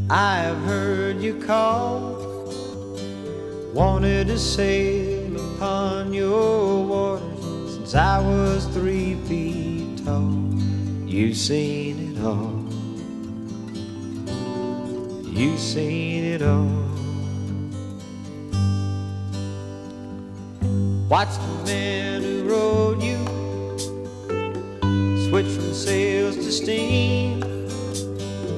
I have heard you call, wanted to sail upon your waters since I was 3 feet tall. You've seen it all, you've seen it all. Watched the men who rode you switch from sails to steam,